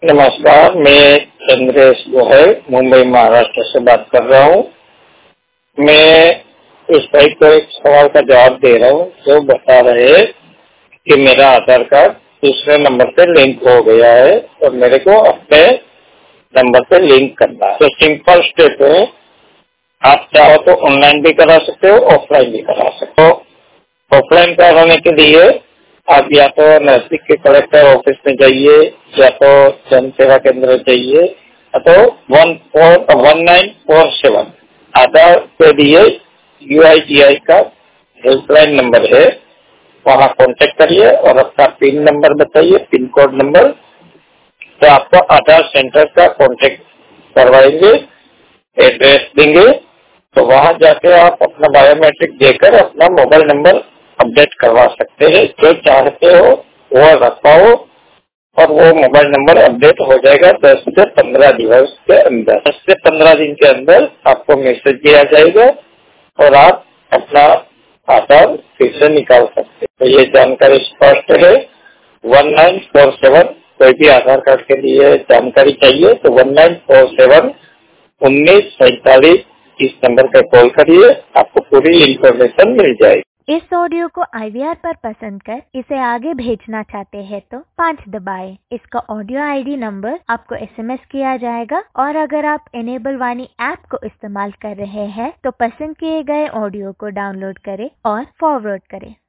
नमस्कार, मैं चंद्रेश गोयल मुंबई महाराष्ट्र से बात कर रहा हूँ। मैं इस भाई को एक सवाल का जवाब दे रहा हूँ जो बता रहे हैं कि मेरा आधार कार्ड दूसरे नंबर पे लिंक हो गया है और मेरे को अपने नंबर पे लिंक करना है। तो सिंपल स्टेप है, आप चाहो तो ऑनलाइन भी करा सकते हो, ऑफलाइन भी करा सकते हो। ऑफलाइन कराने के लिए आप या तो नजदीक के कलेक्टर ऑफिस में जाइए या तो जन सेवा केंद्र जाइए या तो 1947 आधार के लिए UIDAI का हेल्पलाइन नंबर है, वहाँ कांटेक्ट करिए और अपना पिन नंबर बताइए, पिन कोड नंबर। तो आपको आधार सेंटर का कांटेक्ट करवाएंगे, एड्रेस देंगे, तो वहाँ जाके आप अपना बायोमेट्रिक देकर अपना मोबाइल नंबर अपडेट करवा सकते हैं। जो चाहते हो वो रखवाओ और वो मोबाइल नंबर अपडेट हो जाएगा 10 से 15 दिवस के अंदर। 10 से 15 दिन के अंदर आपको मैसेज दिया जाएगा और आप अपना आधार फिर से निकाल सकते हैं। तो ये जानकारी स्पष्ट है। 1947 कोई भी आधार कार्ड के लिए जानकारी चाहिए तो 1947-1947 इस नंबर पे कॉल करिए, आपको पूरी इंफॉर्मेशन मिल जाएगी। इस ऑडियो को IVR पर पसंद कर इसे आगे भेजना चाहते हैं तो 5 दबाएं। इसका ऑडियो ID नंबर आपको SMS किया जाएगा और अगर आप इनेबल वाणी ऐप को इस्तेमाल कर रहे हैं तो पसंद किए गए ऑडियो को डाउनलोड करें और फॉरवर्ड करें।